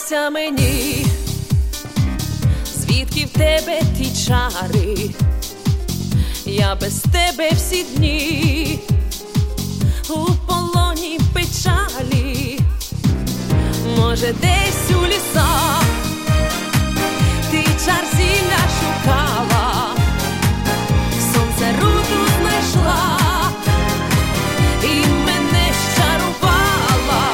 здавайся мені, звідки в тебе ті чари, я без тебе всі дні у полоні печалі. Може, десь у лісах ти чар зілля шукала, сонце руту знайшла і мене щарувала.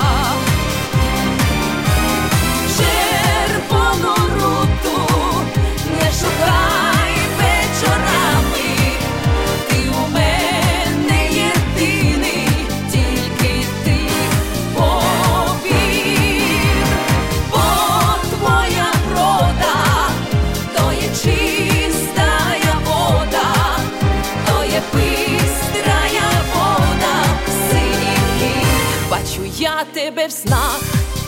Червону руту не шукай вечорами, ти у мене єдиний, тільки ти повір, бо твоя врода то є чистая вода, то є бистрая вода в синіх гір. Бачу я тебе в снах,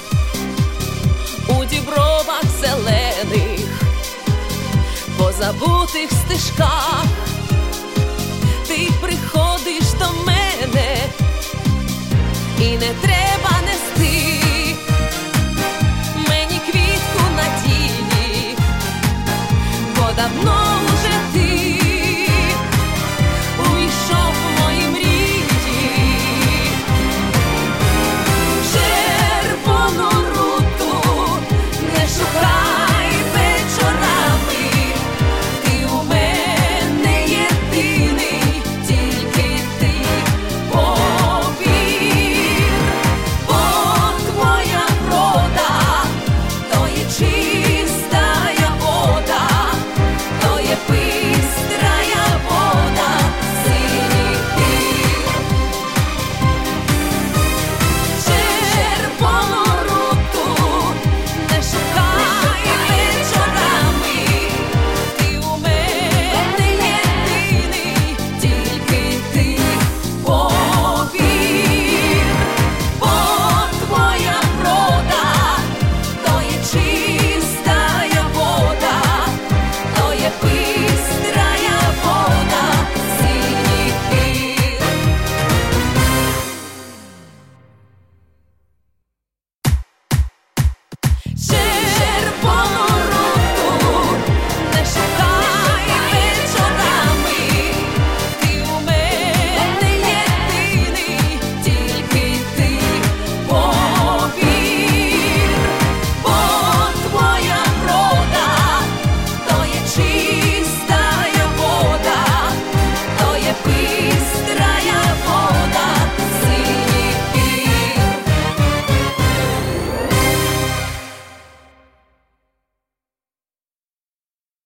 у дібровах зелених, по забутих стежках.